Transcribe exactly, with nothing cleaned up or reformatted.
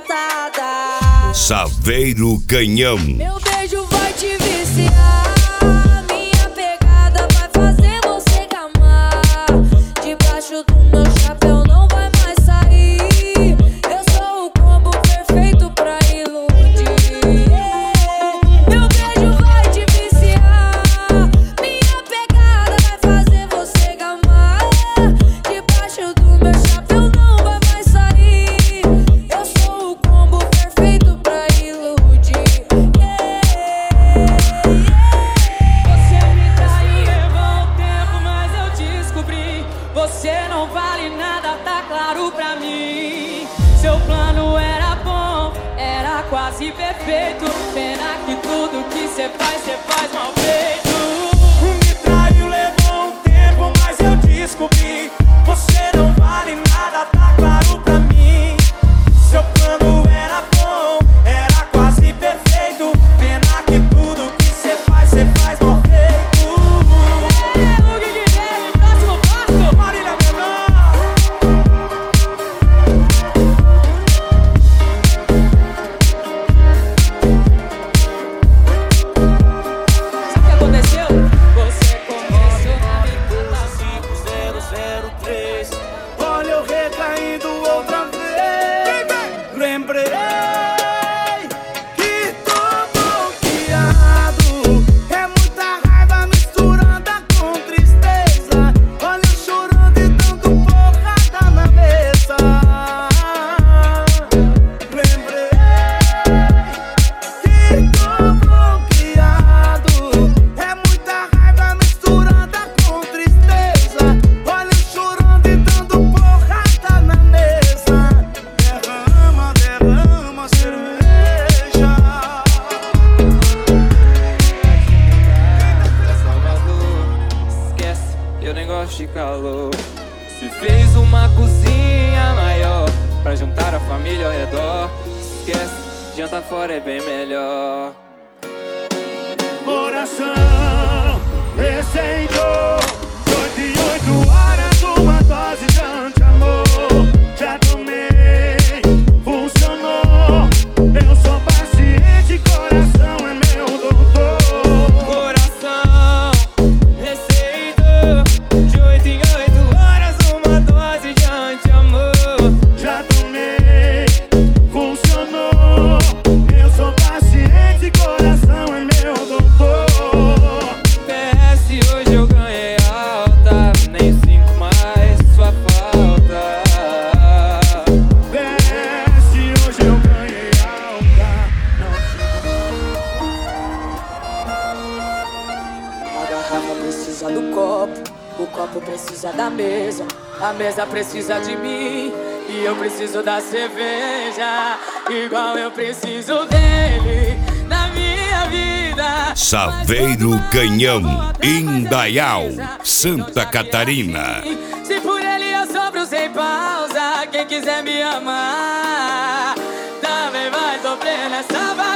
sentada. Saveiro Canhão. Meu beijo vai te viciar. Minha pegada vai fazer você gamar. Debaixo do meu chapéu não vai mais sair. Eu sou o combo perfeito pra iludir. Meu beijo vai te viciar. Minha pegada vai fazer você gamar. Debaixo do meu chapéu não vai mais sair. Eu sou o combo perfeito pra iludir. Você me traiu, levou um tempo, mas eu descobri. Você não vale nada, tá claro pra mim. Seu plano era bom, era quase perfeito. Pena que tudo que cê faz, cê faz mal feito. Me traiu, levou um tempo, mas eu descobri. Você não vale nada, tá claro pra mim. Seu plano era bom, era quase perfeito. Pena que tudo que cê faz, cê faz mal feito. O Guilherme, próximo passo. Marília Menor. Sabe o que aconteceu? Você começou a me matar. cinco zero zero três. Olha eu recaindo outra vez. Lembrei que tô bloqueado. É muita raiva misturada com tristeza. Olha eu chorando e dando porrada na mesa. Lembrei que tô bloqueado. É muita raiva misturada com tristeza. Olha eu chorando e dando porrada na mesa. Derrama, derrama cerveja. Esquece, eu nem gosto de calor. Se fez uma cozinha maior pra juntar a família ao redor. Esquece, janta fora é bem melhor. Coração receitou oito e oito horas, uma dose de anti-amor. Já tomei, funcionou. Eu sou paciente, coração é meu doutor. Coração, receita de oito em oito horas, uma dose de anti-amor. Já tomei, funcionou. Eu sou paciente, coração é meu doutor. P S, hoje eu ganhei alta, nem sinto mais sua falta. Desce, hoje eu ganhei alta. A garrafa precisa do copo, o copo precisa da mesa, a mesa precisa de mim e eu preciso da cerveja, igual eu preciso dele na minha vida. Saveiro Canhão, Indaial, Santa Catarina. Se por ele eu sobro sem pausa, quem quiser me amar também vai sofrer nessa